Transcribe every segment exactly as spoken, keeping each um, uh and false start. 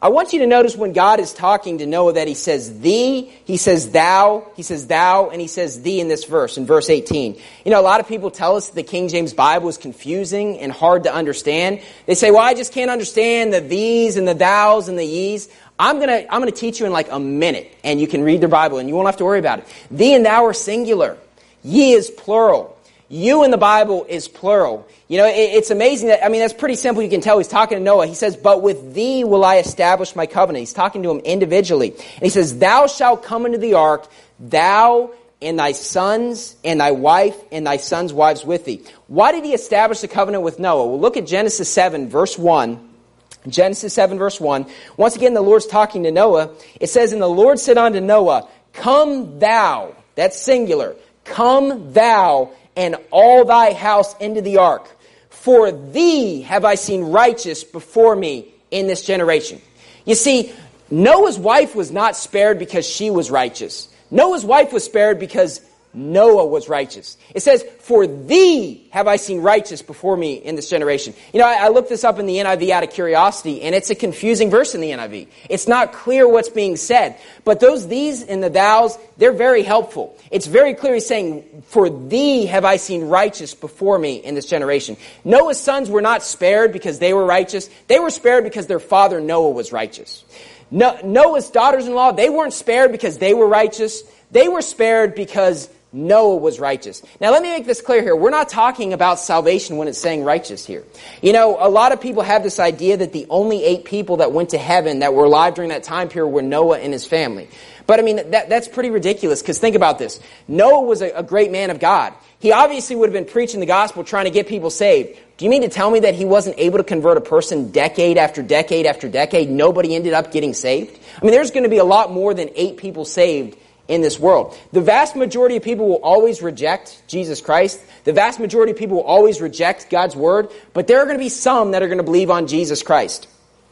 I want you to notice when God is talking to Noah that he says thee, he says thou, he says thou, and he says thee in this verse, in verse eighteen. You know, a lot of people tell us that the King James Bible is confusing and hard to understand. They say, well, I just can't understand the these and the thous and the ye's. I'm going to I'm going to teach you in like a minute, and you can read the Bible, and you won't have to worry about it. Thee and thou are singular. Ye is plural. You in the Bible is plural. You know, it, it's amazing that, I mean, that's pretty simple. You can tell he's talking to Noah. He says, but with thee will I establish my covenant. He's talking to him individually. And he says, thou shalt come into the ark, thou and thy sons and thy wife and thy sons' wives with thee. Why did he establish the covenant with Noah? Well, look at Genesis seven, verse one. Genesis seven, verse one. Once again, the Lord's talking to Noah. It says, and the Lord said unto Noah, come thou, that's singular, come thou and all thy house into the ark. For thee have I seen righteous before me in this generation. You see, Noah's wife was not spared because she was righteous. Noah's wife was spared because Noah was righteous. It says, for thee have I seen righteous before me in this generation. You know, I, I looked this up in the N I V out of curiosity, and it's a confusing verse in the N I V. It's not clear what's being said. But those these and the thous, they're very helpful. It's very clear he's saying, for thee have I seen righteous before me in this generation. Noah's sons were not spared because they were righteous. They were spared because their father Noah was righteous. No, Noah's daughters-in-law, they weren't spared because they were righteous. They were spared because Noah was righteous. Now, let me make this clear here. We're not talking about salvation when it's saying righteous here. You know, a lot of people have this idea that the only eight people that went to heaven that were alive during that time period were Noah and his family. But, I mean, that, that's pretty ridiculous, because think about this. Noah was a, a great man of God. He obviously would have been preaching the gospel, trying to get people saved. Do you mean to tell me that he wasn't able to convert a person decade after decade after decade? Nobody ended up getting saved? I mean, there's going to be a lot more than eight people saved in this world. The vast majority of people will always reject Jesus Christ. The vast majority of people will always reject God's word. But there are going to be some that are going to believe on Jesus Christ.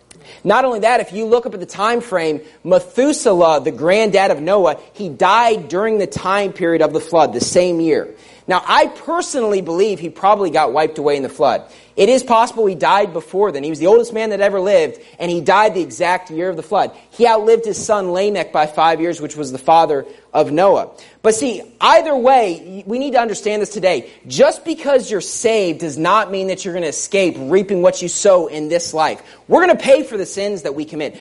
Not only that, if you look up at the time frame, Methuselah, the granddad of Noah, he died during the time period of the flood, the same year. Now, I personally believe he probably got wiped away in the flood. It is possible he died before then. He was the oldest man that ever lived, and he died the exact year of the flood. He outlived his son Lamech by five years, which was the father of Noah. But see, either way, we need to understand this today. Just because you're saved does not mean that you're going to escape reaping what you sow in this life. We're going to pay for the sins that we commit.